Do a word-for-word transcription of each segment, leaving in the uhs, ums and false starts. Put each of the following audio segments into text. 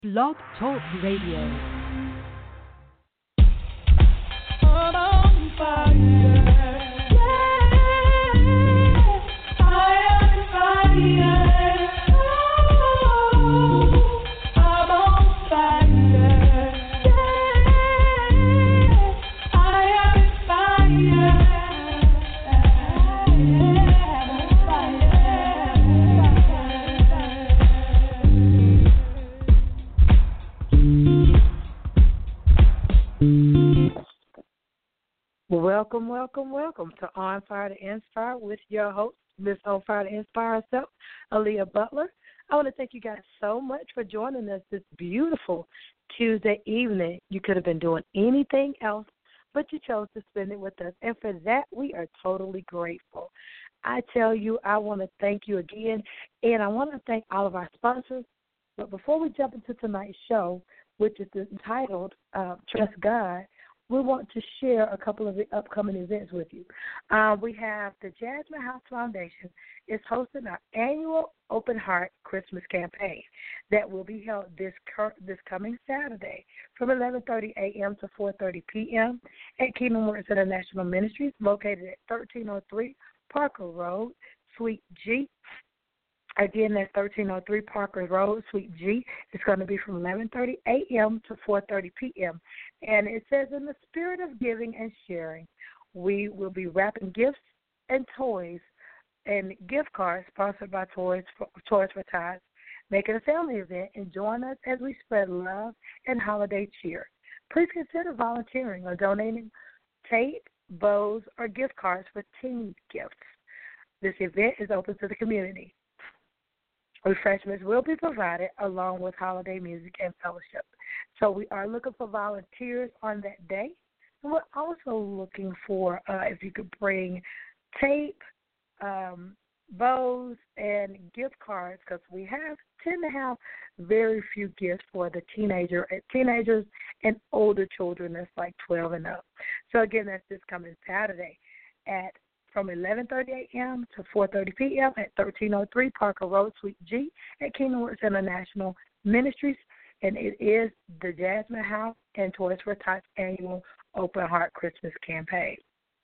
Blog Talk Radio. On fire. Welcome, welcome, welcome to On Fire to Inspire with your host, Miss On Fire to Inspire herself, Aaliyah Butler. I want to thank you guys so much for joining us this beautiful Tuesday evening. You could have been doing anything else, but you chose to spend it with us, and for that, we are totally grateful. I tell you, I want to thank you again, and I want to thank all of our sponsors. But before we jump into tonight's show, which is entitled uh, Trust God, we want to share a couple of the upcoming events with you. Uh, we have the Jasmine House Foundation is hosting our annual Open Heart Christmas campaign that will be held this cur- this coming Saturday from eleven thirty a.m. to four thirty p.m. at Kingdom Works International Ministries, located at thirteen oh three Parker Road, Suite G. Again, that's thirteen oh three Parker Road, Suite G. It's going to be from eleven thirty a.m. to four thirty p.m. And it says, in the spirit of giving and sharing, we will be wrapping gifts and toys and gift cards sponsored by Toys for, Toys for Tots. Make it a family event and join us as we spread love and holiday cheer. Please consider volunteering or donating tape, bows, or gift cards for team gifts. This event is open to the community. Refreshments will be provided along with holiday music and fellowship. So we are looking for volunteers on that day. And we're also looking for uh, if you could bring tape, um, bows, and gift cards, because we have tend to have very few gifts for the teenager, teenagers and older children that's like twelve and up. So again, that's this coming Saturday at from eleven thirty a.m. to four thirty p.m. at thirteen oh three Parker Road, Suite G at Kingdom Works International Ministries. And it is the Jasmine House and Toys for Tots annual Open Heart Christmas campaign.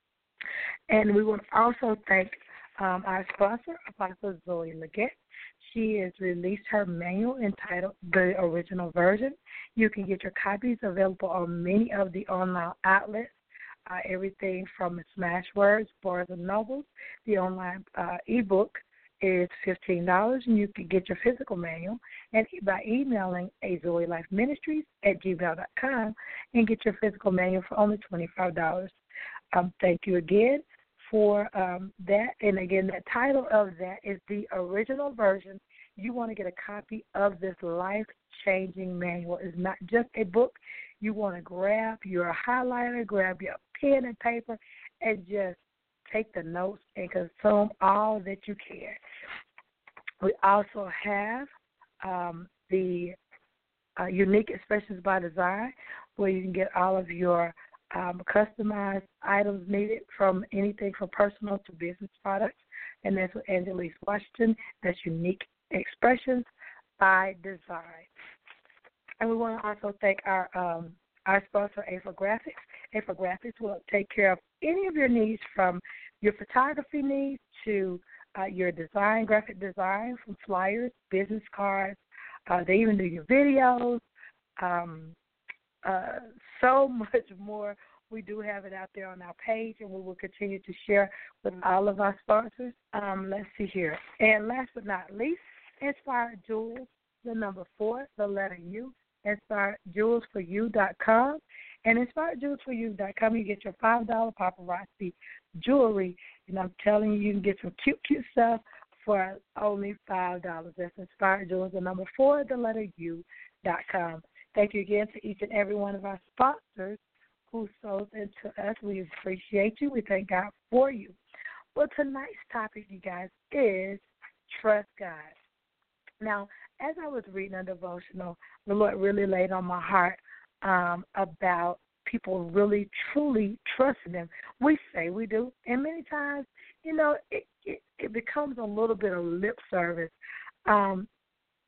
And we want to also thank um, our sponsor, Apostle Zoe Leggett. She has released her manual entitled The Original Version. You can get your copies available on many of the online outlets. Uh, everything from Smashwords, Barnes and Nobles. The online uh, ebook is fifteen dollars, and you can get your physical manual and by emailing a Zoe Life Ministries at gmail dot com and get your physical manual for only twenty-five dollars. Um, thank you again for um, that. And again, the title of that is The Original Version. You want to get a copy of this life-changing manual. It's not just a book. You want to grab your highlighter, grab your pen and paper, and just take the notes and consume all that you can. We also have um, the uh, Unique Expressions by Design, where you can get all of your um, customized items needed from anything from personal to business products. And that's with Angelise Washington. That's Unique Expressions by Design. And we want to also thank our um, our sponsor, Afro Graphics. Afro Graphics will take care of any of your needs, from your photography needs to uh, your design, graphic design, from flyers, business cards. Uh, they even do your videos, um, uh, so much more. We do have it out there on our page, and we will continue to share with all of our sponsors. Um, let's see here. And last but not least, Inspired Jewels, the number four, the letter U, inspired jewels for you dot com. And inspired jewels for you dot com, you get your five dollars paparazzi jewelry. And I'm telling you, you can get some cute, cute stuff for only five dollars. That's Inspired Jewels, the number four, the letter U dot com. Thank you again to each and every one of our sponsors who sold into us. We appreciate you. We thank God for you. Well, tonight's topic, you guys, is Trust God. Now, as I was reading a devotional, the Lord really laid on my heart um, about people really, truly trusting Him. We say we do, and many times, you know, it, it, it becomes a little bit of lip service. Um,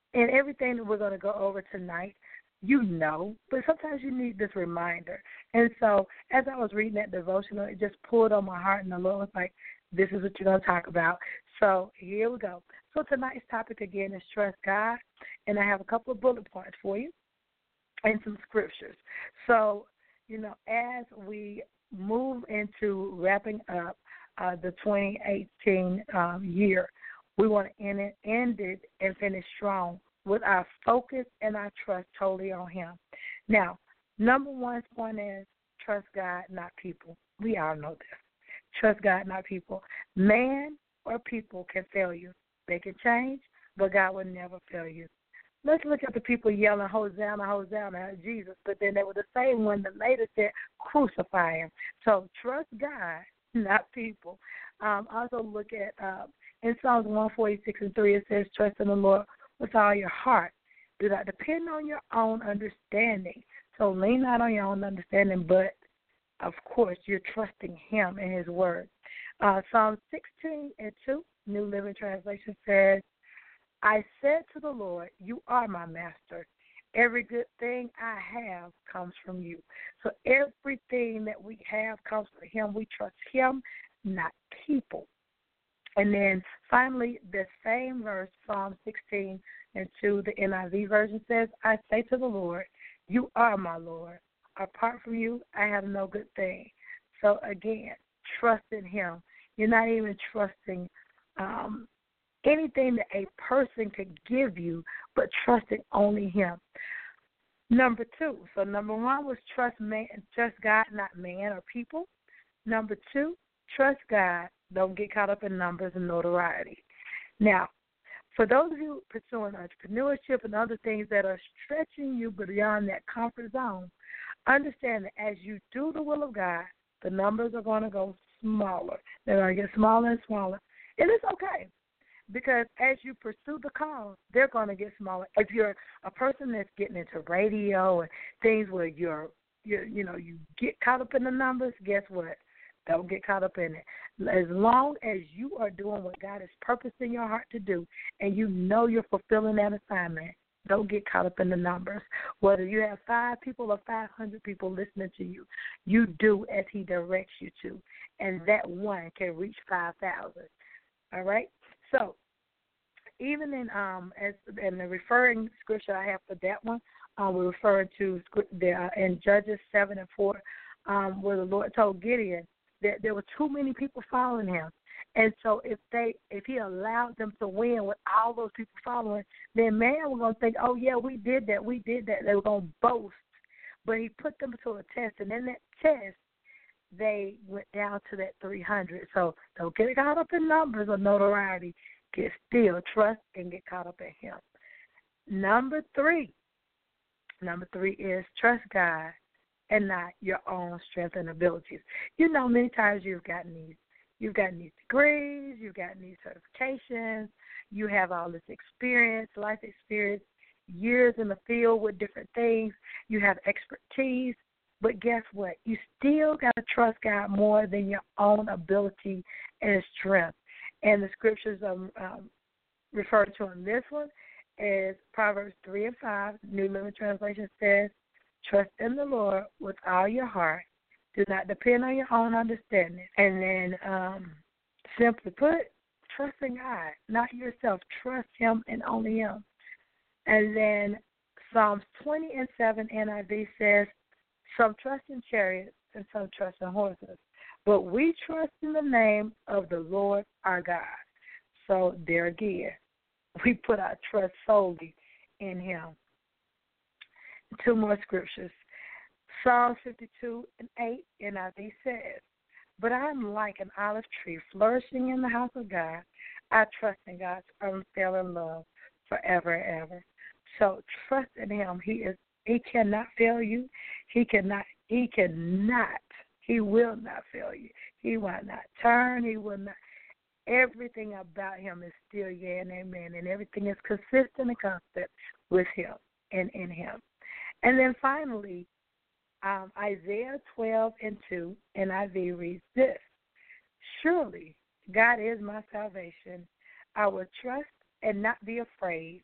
And everything that we're going to go over tonight, you know, but sometimes you need this reminder. And so as I was reading that devotional, it just pulled on my heart, and the Lord was like, this is what you're going to talk about. So here we go. So tonight's topic, again, is trust God, and I have a couple of bullet points for you and some scriptures. So, you know, as we move into wrapping up uh, the twenty eighteen um, year, we want to end it, end it and finish strong with our focus and our trust totally on Him. Now, number one point is trust God, not people. We all know this. Trust God, not people. Man or people can fail you. They can change, but God will never fail you. Let's look at the people yelling, Hosanna, Hosanna, at Jesus, but then they were the same one that later said, crucify Him. So trust God, not people. Um, also look at, uh, in Psalms one forty-six and three, it says, trust in the Lord with all your heart. Do not depend on your own understanding. So lean not on your own understanding, but, of course, you're trusting Him and His word. Uh, Psalm sixteen and two, New Living Translation says, I said to the Lord, you are my master. Every good thing I have comes from you. So everything that we have comes from Him. We trust Him, not people. And then finally, the same verse, Psalm sixteen and two, the N I V version says, I say to the Lord, you are my Lord. Apart from you, I have no good thing. So again, trust in Him. You're not even trusting um, anything that a person could give you, but trusting only Him. Number two, so number one was trust man, trust God, not man or people. Number two, trust God. Don't get caught up in numbers and notoriety. Now, for those of you pursuing entrepreneurship and other things that are stretching you beyond that comfort zone, understand that as you do the will of God, the numbers are going to go smaller. They're going to get smaller and smaller. And it's okay, because as you pursue the cause, they're going to get smaller. If you're a person that's getting into radio and things where you're, you're you know, you get caught up in the numbers, guess what? Don't get caught up in it. As long as you are doing what God has purposed in your heart to do, and you know you're fulfilling that assignment, don't get caught up in the numbers. Whether you have five people or five hundred people listening to you, you do as He directs you to, and that one can reach five thousand. All right? So even in um as in the referring scripture I have for that one, um, we're referring to the, uh, in Judges seven and four, um, where the Lord told Gideon that there were too many people following him. And so if they, if he allowed them to win with all those people following, then man was going to think, oh, yeah, we did that, we did that. They were going to boast. But he put them to a test, and in that test, they went down to that three hundred. So don't get caught up in numbers or notoriety. Get still, trust, and get caught up in Him. Number three, number three is trust God and not your own strength and abilities. You know, many times you've gotten these, you've gotten these degrees, you've gotten these certifications, you have all this experience, life experience, years in the field with different things, you have expertise, but guess what? You still got to trust God more than your own ability and strength. And the scriptures um, um, referred to in this one is Proverbs three and five. New Living Translation says, trust in the Lord with all your heart. Do not depend on your own understanding. And then um, simply put, trust in God, not yourself. Trust Him and only Him. And then Psalms twenty and seven N I V says, some trust in chariots and some trust in horses, but we trust in the name of the Lord our God. So there again, we put our trust solely in Him. Two more scriptures. Psalm fifty-two and eight N I V says, but I am like an olive tree flourishing in the house of God. I trust in God's unfailing love forever and ever. So trust in Him. He is. He cannot fail you. He cannot. He cannot. He will not fail you. He will not turn. He will not. Everything about Him is still yeah and amen, and everything is consistent and constant with Him and in Him. And then finally, um, Isaiah twelve and two, N I V reads this: surely God is my salvation. I will trust and not be afraid.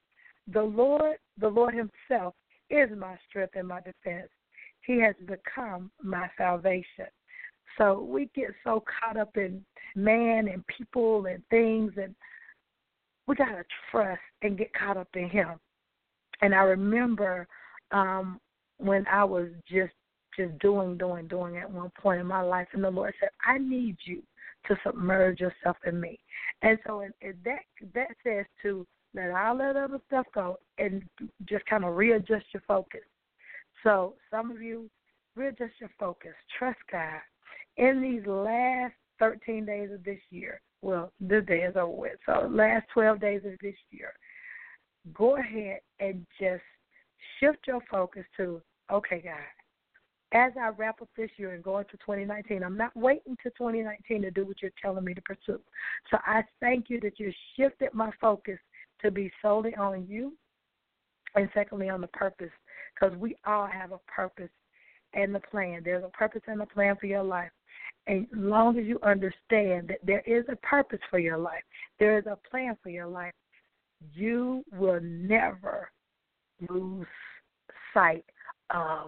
The Lord, the Lord himself is my strength and my defense. He has become my salvation. So we get so caught up in man and people and things, and we got to trust and get caught up in him. And I remember um, when I was just just doing, doing, doing at one point in my life, and the Lord said, I need you to submerge yourself in me. And so it, it, that that says to let all that other stuff go and just kind of readjust your focus. So some of you, readjust your focus. Trust God. In these last thirteen days of this year, well, this day is over with, so last twelve days of this year, go ahead and just shift your focus to, okay, God, as I wrap up this year and go into twenty nineteen, I'm not waiting to twenty nineteen to do what you're telling me to pursue. So I thank you that you shifted my focus to be solely on you, and secondly on the purpose, because we all have a purpose and the plan. There's a purpose and a plan for your life. And as long as you understand that there is a purpose for your life, there is a plan for your life, you will never lose sight of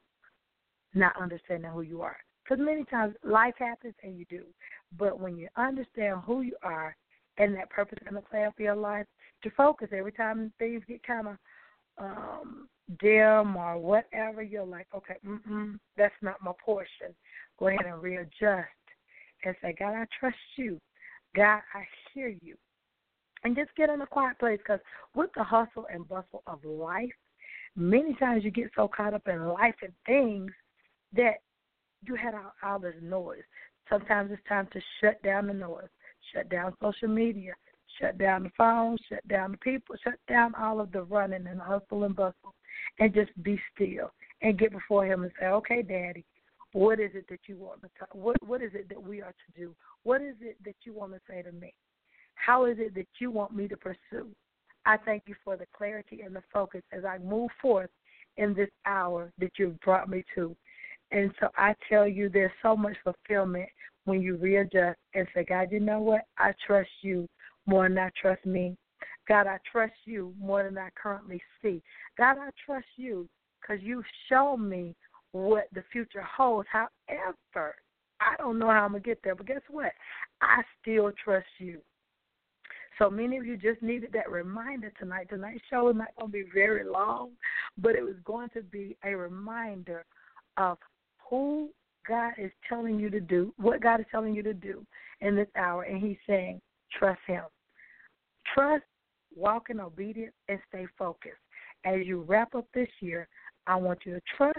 not understanding who you are. Because many times life happens and you do. But when you understand who you are and that purpose and the plan for your life, to focus every time things get kind of um, dim or whatever, you're like, okay, mm-mm, that's not my portion. Go ahead and readjust and say, God, I trust you. God, I hear you. And just get in a quiet place, because with the hustle and bustle of life, many times you get so caught up in life and things that you had all, all this noise. Sometimes it's time to shut down the noise, shut down social media, shut down the phone, shut down the people, shut down all of the running and hustle and bustle, and just be still and get before him and say, okay, Daddy, what is it that you want to talk? What What is it that we are to do? What is it that you want to say to me? How is it that you want me to pursue? I thank you for the clarity and the focus as I move forth in this hour that you've brought me to. And so I tell you, there's so much fulfillment when you readjust and say, God, you know what? I trust you more than I trust me. God, I trust you more than I currently see. God, I trust you because you show me what the future holds. However, I don't know how I'm going to get there, but guess what? I still trust you. So many of you just needed that reminder tonight. Tonight's show is not going to be very long, but it was going to be a reminder of who God is telling you to do, what God is telling you to do in this hour. And he's saying, trust him. Trust, walk in obedience, and stay focused. As you wrap up this year, I want you to trust,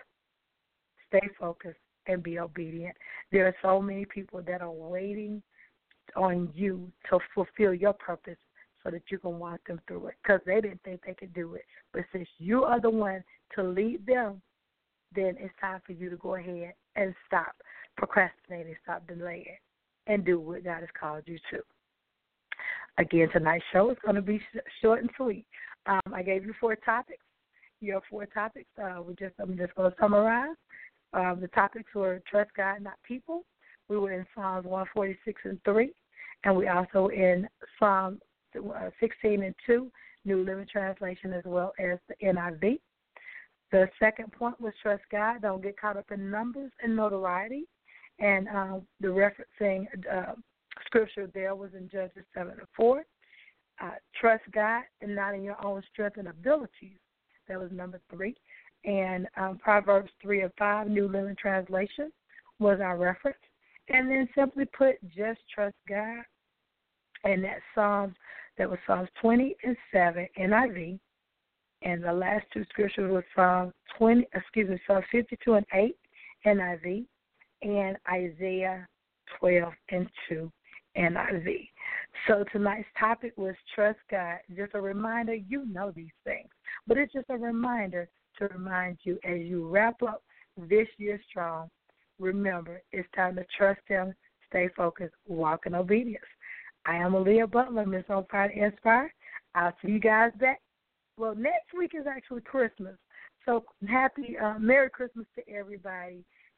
stay focused, and be obedient. There are so many people that are waiting on you to fulfill your purpose so that you can walk them through it, because they didn't think they could do it. But since you are the one to lead them, then it's time for you to go ahead and stop procrastinating, stop delaying, and do what God has called you to. Again, tonight's show is going to be sh- short and sweet. Um, I gave you four topics. Your four topics, uh, we just, I'm just going to summarize. Um, the topics were trust God, not people. We were in Psalms one forty-six and three, and we also in Psalm sixteen and two, New Living Translation, as well as the N I V. The second point was trust God. Don't get caught up in numbers and notoriety. And uh, the referencing uh, scripture there was in Judges seven and four. Uh, trust God and not in your own strength and abilities. That was number three. And um, Proverbs three and five, New Living Translation, was our reference. And then simply put, just trust God. And that Psalms, that was Psalms twenty and seven, N I V. And the last two scriptures were Psalm twenty, excuse me, Psalm fifty-two and eight, N I V, and Isaiah twelve and two, N I V. So tonight's topic was trust God. Just a reminder, you know these things, but it's just a reminder to remind you as you wrap up this year strong. Remember, it's time to trust him, stay focused, walk in obedience. I am Aaliyah Butler, Miss On Fire to Inspire. I'll see you guys back. Well, next week is actually Christmas. So happy, uh, Merry Christmas to everybody.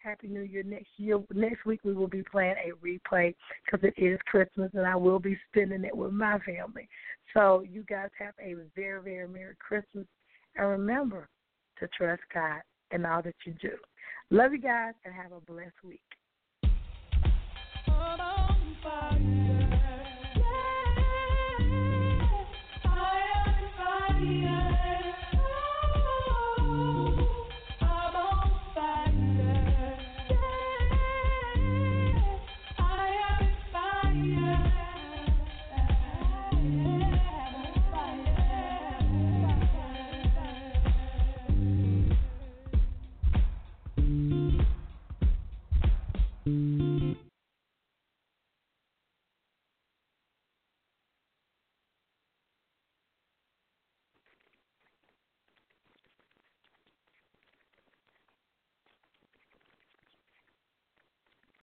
Happy New Year next year. Next week we will be playing a replay because it is Christmas and I will be spending it with my family. So you guys have a very, very Merry Christmas. And remember to trust God in all that you do. Love you guys and have a blessed week. On fire. Yeah, fire, fire.